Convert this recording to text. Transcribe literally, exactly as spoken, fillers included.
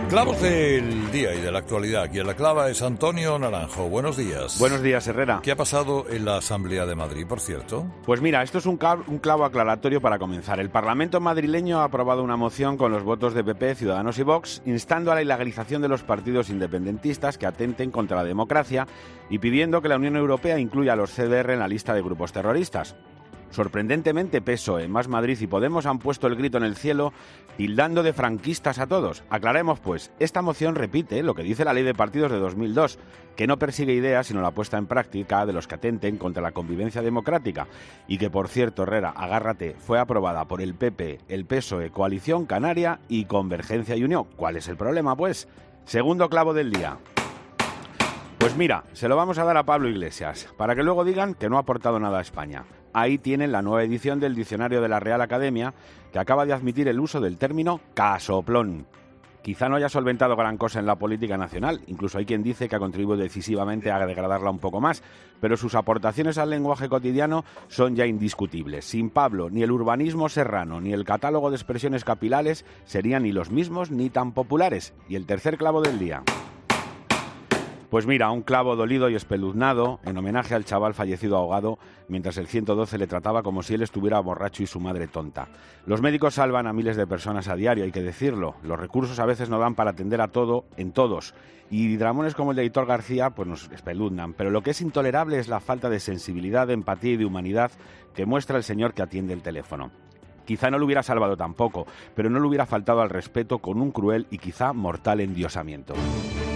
Clavos del día y de la actualidad. Quien la clava es Antonio Naranjo. Buenos días. Buenos días, Herrera. ¿Qué ha pasado en la Asamblea de Madrid, por cierto? Pues mira, esto es un, clav- un clavo aclaratorio para comenzar. El Parlamento madrileño ha aprobado una moción con los votos de P P, Ciudadanos y Vox, instando a la ilegalización de los partidos independentistas que atenten contra la democracia y pidiendo que la Unión Europea incluya a los C D R en la lista de grupos terroristas. Sorprendentemente, P S O E, Más Madrid y Podemos han puesto el grito en el cielo, tildando de franquistas a todos. Aclaremos, pues, esta moción repite lo que dice la Ley de Partidos de dos mil dos, que no persigue ideas sino la puesta en práctica de los que atenten contra la convivencia democrática, y que, por cierto, Herrera, agárrate, fue aprobada por el P P, el P S O E, Coalición Canaria y Convergencia y Unión. ¿Cuál es el problema, pues? Segundo clavo del día. Pues mira, se lo vamos a dar a Pablo Iglesias, para que luego digan que no ha aportado nada a España. Ahí tienen la nueva edición del diccionario de la Real Academia, que acaba de admitir el uso del término casoplón. Quizá no haya solventado gran cosa en la política nacional, incluso hay quien dice que ha contribuido decisivamente a degradarla un poco más, pero sus aportaciones al lenguaje cotidiano son ya indiscutibles. Sin Pablo, ni el urbanismo serrano, ni el catálogo de expresiones capilares serían ni los mismos ni tan populares. Y el tercer clavo del día. Pues mira, un clavo dolido y espeluznado en homenaje al chaval fallecido ahogado mientras el ciento doce le trataba como si él estuviera borracho y su madre tonta. Los médicos salvan a miles de personas a diario, hay que decirlo. Los recursos a veces no dan para atender a todo en todos. Y dramones como el de Aitor García pues nos espeluznan. Pero lo que es intolerable es la falta de sensibilidad, de empatía y de humanidad que muestra el señor que atiende el teléfono. Quizá no lo hubiera salvado tampoco, pero no le hubiera faltado al respeto con un cruel y quizá mortal endiosamiento.